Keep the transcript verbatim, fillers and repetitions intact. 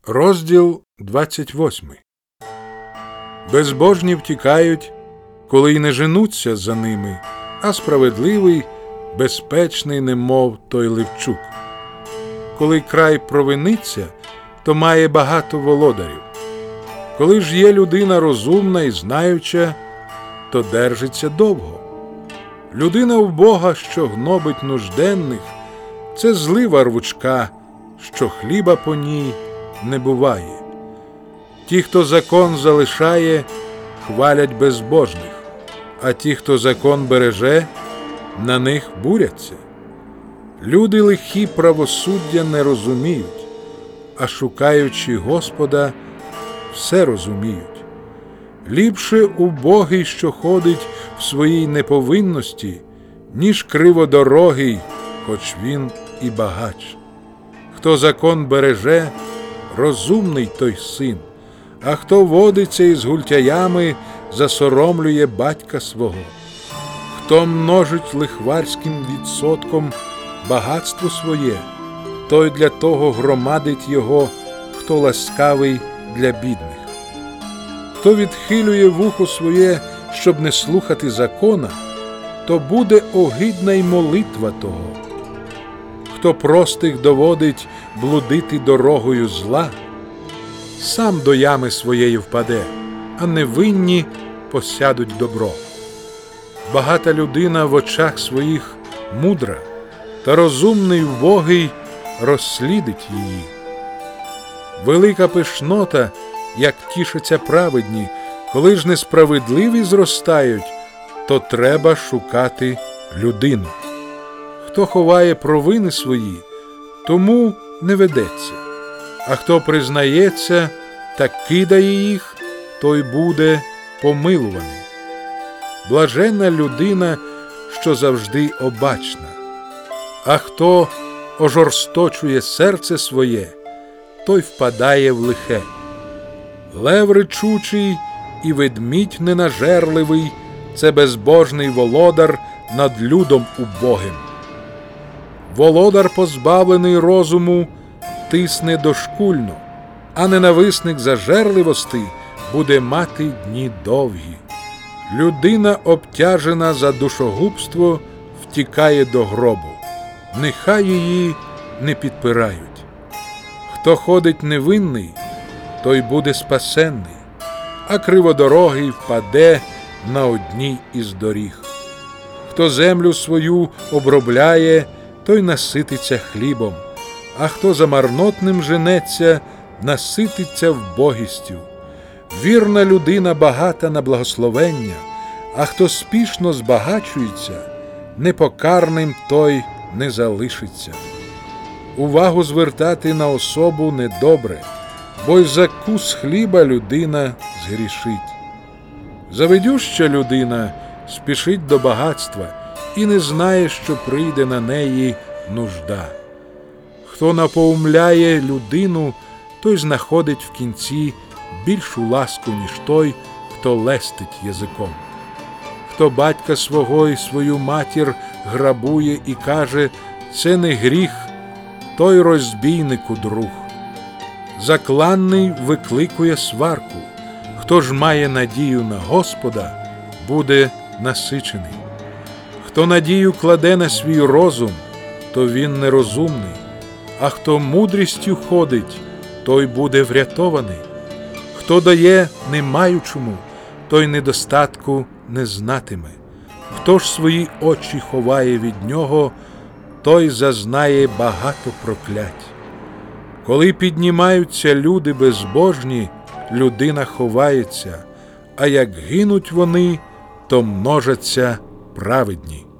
Розділ двадцять восьмий. Безбожні втікають, коли й не женуться за ними, а справедливий, безпечний, немов той Левчук. Коли край провиниться, то має багато володарів. Коли ж є людина розумна і знаюча, то держиться довго. Людина вбога, що гнобить нужденних, це злива рвучка, що хліба по ній не буває. Ті, хто закон залишає, хвалять безбожних, а ті, хто закон береже, на них буряться. Люди лихі правосуддя не розуміють, а шукаючи Господа, все розуміють. Ліпше убогий, що ходить в своїй неповинності, ніж криводорогий, хоч він і багач. Хто закон береже, розумний той син, а хто водиться із гультяями, засоромлює батька свого. Хто множить лихварським відсотком багатство своє, той для того громадить його, хто ласкавий для бідних. Хто відхилює вухо своє, щоб не слухати закона, то буде огидна й молитва того. Хто простих доводить блудити дорогою зла, сам до ями своєї впаде, а невинні посядуть добро. Багата людина в очах своїх мудра, та розумний вбогий розслідить її. Велика пишнота, як тішаться праведні, коли ж несправедливі зростають, то треба шукати людину. Хто ховає провини свої, тому не ведеться, а хто признається та кидає їх, той буде помилуваний. Блаженна людина, що завжди обачна, а хто ожорсточує серце своє, той впадає в лихе. Лев ричучий і ведмідь ненажерливий – це безбожний володар над людом убогим. Володар, позбавлений розуму, тисне дошкульно, а ненависник зажерливости буде мати дні довгі. Людина, обтяжена за душогубство, втікає до гробу. Нехай її не підпирають. Хто ходить невинний, той буде спасенний, а криводорогий впаде на одній із доріг. Хто землю свою обробляє, той насититься хлібом, а хто за марнотним женеться, насититься вбогістю. Вірна людина багата на благословення, а хто спішно збагачується, непокарним той не залишиться. Увагу звертати на особу недобре, бо й за кус хліба людина згрішить. Завидюща людина спішить до багатства і не знає, що прийде на неї нужда. Хто напоумляє людину, той знаходить в кінці більшу ласку, ніж той, хто лестить язиком. Хто батька свого і свою матір грабує і каже «це не гріх», той розбійнику друг. Закланний викликує сварку, хто ж має надію на Господа, буде насичений. Хто надію кладе на свій розум, то він нерозумний, а хто мудрістю ходить, той буде врятований. Хто дає не маючому, той недостатку не знатиме. Хто ж свої очі ховає від нього, той зазнає багато проклять. Коли піднімаються люди безбожні, людина ховається, а як гинуть вони, то множаться праведні.